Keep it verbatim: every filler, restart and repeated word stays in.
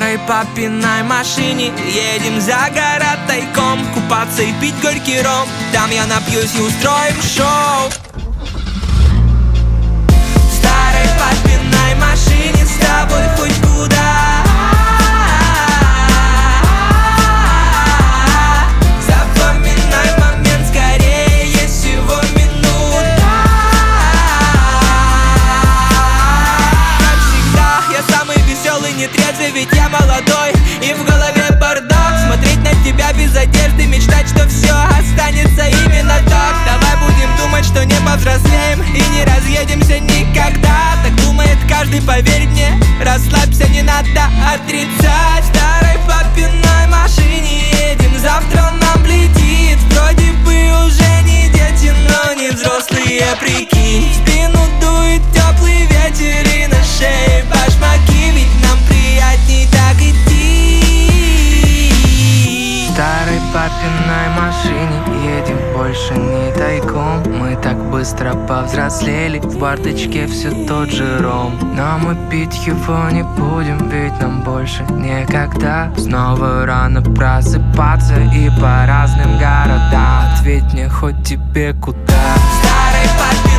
старой папиной машине едем за город тайком, купаться и пить горький ром. Там я напьюсь и устроим шоу. В старой папиной машине с тобой хоть куда. Запоминай момент скорее, есть всего минута. Как всегда, я самый веселый, нетрезвый, ведь я молодой и в голове бардак. Смотреть на тебя без одежды, мечтать, что все останется именно так. Давай будем думать, что не повзрослеем и не разъедемся никогда. Так думает каждый, поверь мне, расслабься, не надо отрицать. В старой папиной машине едем, завтра нам летит. Вроде бы уже не дети, но не взрослые, прикинь. В спину дует теплый ветер и на шее башмаки, ведь нам приятней так идти. В старой папиной машине едем, больше не тайком. Мы так быстро повзрослели, в бардачке все тот же ром. Но мы пить его не будем, ведь нам больше никогда снова рано просыпаться и по разным городам. Ответь мне хоть тебе куда. В старой папиной